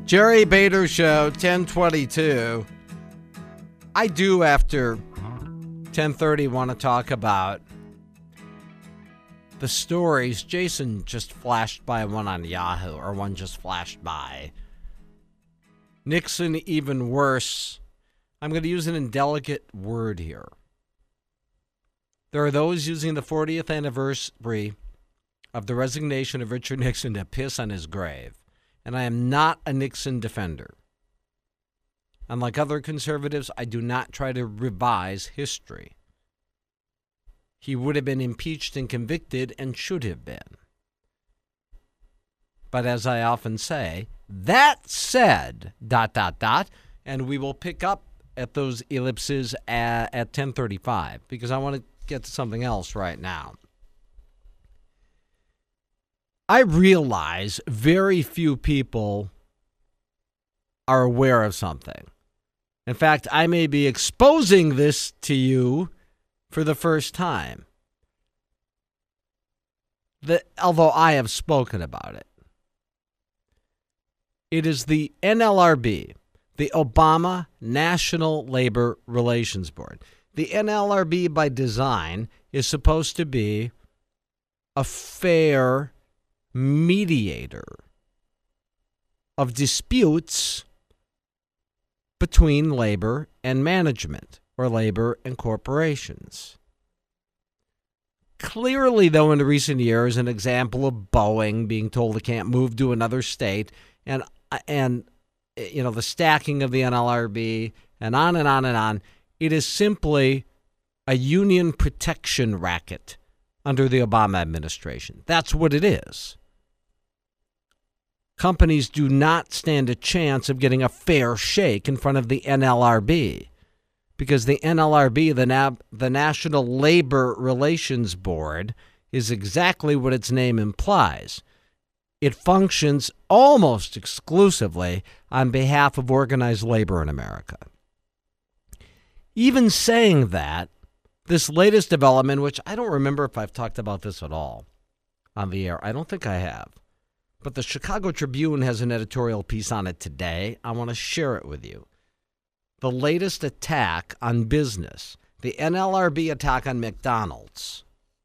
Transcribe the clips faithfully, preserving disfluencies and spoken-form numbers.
Jerry Bader Show, ten twenty-two. I do, after ten thirty, want to talk about the stories. Jason just flashed by one on Yahoo, or one just flashed by. Nixon, even worse. I'm going to use an indelicate word here. There are those using the fortieth anniversary of the resignation of Richard Nixon to piss on his grave. And I am not a Nixon defender. Unlike other conservatives, I do not try to revise history. He would have been impeached and convicted and should have been. But as I often say, that said, dot, dot, dot, and we will pick up at those ellipses at, at ten thirty-five, because I want to get to something else right now. I realize very few people are aware of something. In fact, I may be exposing this to you for the first time. The, although I have spoken about it. It is the N L R B, the Obama National Labor Relations Board. The N L R B, by design, is supposed to be a fair mediator of disputes between labor and management, or labor and corporations. Clearly, though, in recent years, an example of Boeing being told it can't move to another state, and and you know the stacking of the N L R B, and on and on and on. It is simply a union protection racket under the Obama administration. That's what it is. Companies do not stand a chance of getting a fair shake in front of the N L R B, because the N L R B, the, Na- the National Labor Relations Board, is exactly what its name implies. It functions almost exclusively on behalf of organized labor in America. Even saying that, this latest development, which I don't remember if I've talked about this at all on the air, I don't think I have, but the Chicago Tribune has an editorial piece on it today. I want to share it with you. The latest attack on business, the N L R B attack on McDonald's.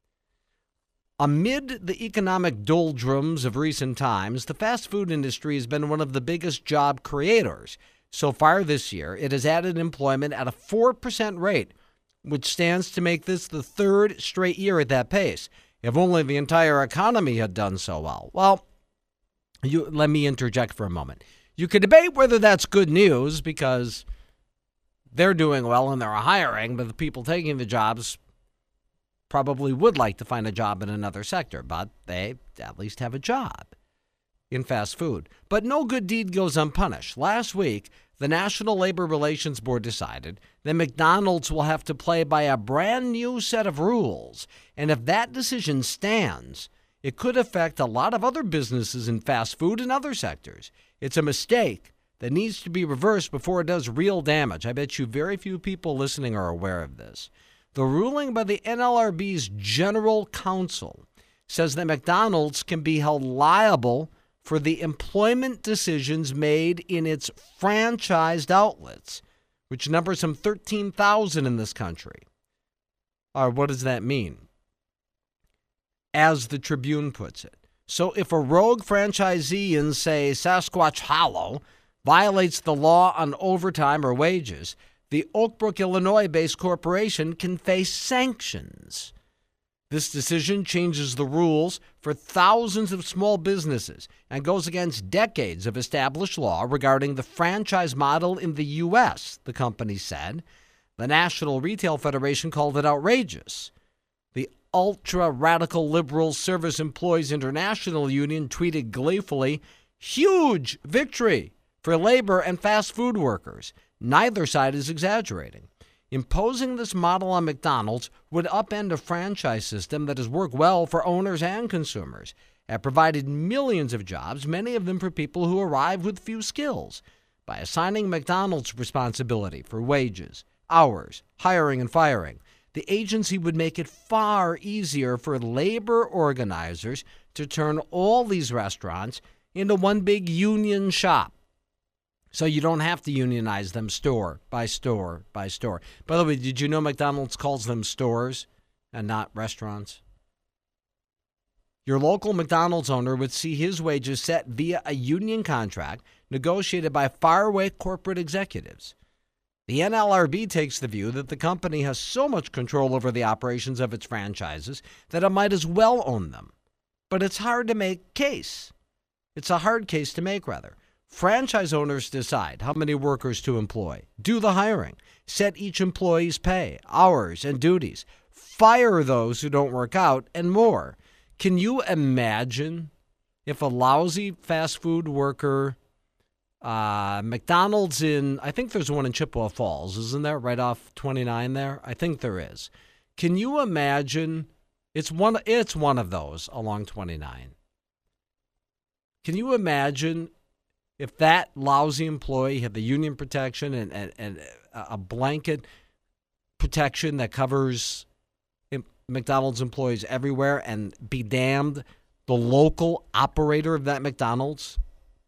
Amid the economic doldrums of recent times, the fast food industry has been one of the biggest job creators. So far this year, it has added employment at a four percent rate, which stands to make this the third straight year at that pace. If only the entire economy had done so well. Well, you, let me interject for a moment. You could debate whether that's good news, because they're doing well and they're hiring, but the people taking the jobs probably would like to find a job in another sector, but they at least have a job in fast food. But no good deed goes unpunished. Last week, the National Labor Relations Board decided that McDonald's will have to play by a brand new set of rules. And if that decision stands, it could affect a lot of other businesses in fast food and other sectors. It's a mistake that needs to be reversed before it does real damage. I bet you very few people listening are aware of this. The ruling by the N L R B's General Counsel says that McDonald's can be held liable for the employment decisions made in its franchised outlets, which number some thirteen thousand in this country. Or what does that mean? As the Tribune puts it. So if a rogue franchisee in, say, Sasquatch Hollow violates the law on overtime or wages, the Oak Brook, Illinois-based corporation can face sanctions. This decision changes the rules for thousands of small businesses and goes against decades of established law regarding the franchise model in the U S, the company said. The National Retail Federation called it outrageous. The ultra-radical liberal Service Employees International Union tweeted gleefully, "Huge victory for labor and fast food workers." Neither side is exaggerating. Imposing this model on McDonald's would upend a franchise system that has worked well for owners and consumers and provided millions of jobs, many of them for people who arrive with few skills. By assigning McDonald's responsibility for wages, hours, hiring, and firing, the agency would make it far easier for labor organizers to turn all these restaurants into one big union shop. So you don't have to unionize them store by store by store. By the way, did you know McDonald's calls them stores and not restaurants? Your local McDonald's owner would see his wages set via a union contract negotiated by faraway corporate executives. The N L R B takes the view that the company has so much control over the operations of its franchises that it might as well own them. But it's hard to make case. It's a hard case to make, rather. Franchise owners decide how many workers to employ, do the hiring, set each employee's pay, hours, and duties, fire those who don't work out, and more. Can you imagine if a lousy fast food worker, uh, McDonald's in, I think there's one in Chippewa Falls, isn't there, right off twenty-nine there? I think there is. Can you imagine, it's one, it's one of those along twenty-nine. Can you imagine if that lousy employee had the union protection and, and, and a blanket protection that covers McDonald's employees everywhere, and be damned, the local operator of that McDonald's?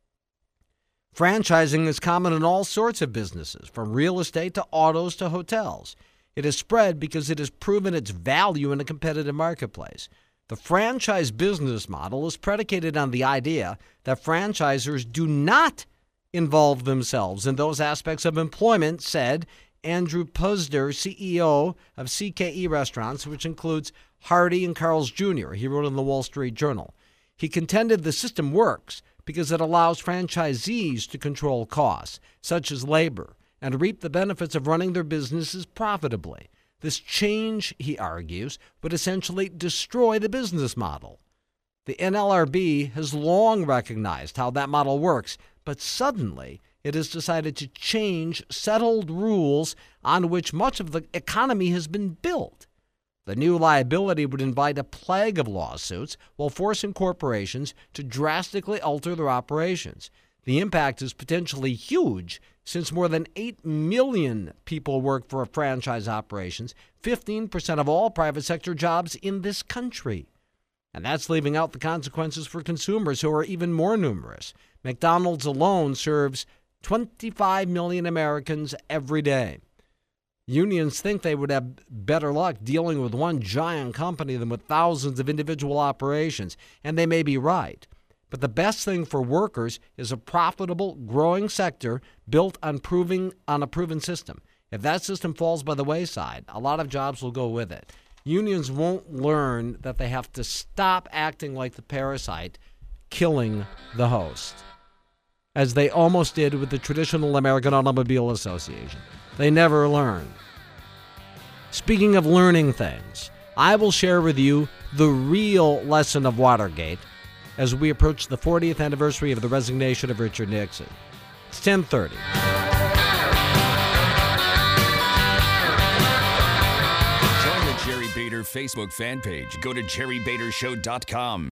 Franchising is common in all sorts of businesses, from real estate to autos to hotels. It has spread because it has proven its value in a competitive marketplace. The franchise business model is predicated on the idea that franchisors do not involve themselves in those aspects of employment, said Andrew Puzder, C E O of C K E Restaurants, which includes Hardy and Carl's Junior He wrote in the Wall Street Journal. He contended the system works because it allows franchisees to control costs, such as labor, and reap the benefits of running their businesses profitably. This change, he argues, would essentially destroy the business model. The N L R B has long recognized how that model works, but suddenly it has decided to change settled rules on which much of the economy has been built. The new liability would invite a plague of lawsuits while forcing corporations to drastically alter their operations. The impact is potentially huge, since more than eight million people work for franchise operations, fifteen percent of all private sector jobs in this country. And that's leaving out the consequences for consumers, who are even more numerous. McDonald's alone serves twenty-five million Americans every day. Unions think they would have better luck dealing with one giant company than with thousands of individual operations, and they may be right. But the best thing for workers is a profitable, growing sector built on proving on a proven system. If that system falls by the wayside, a lot of jobs will go with it. Unions won't learn that they have to stop acting like the parasite, killing the host, as they almost did with the traditional American Automobile Association. They never learn. Speaking of learning things, I will share with you the real lesson of Watergate as we approach the fortieth anniversary of the resignation of Richard Nixon. It's ten thirty. Join the Jerry Bader Facebook fan page. Go to jerry bader show dot com.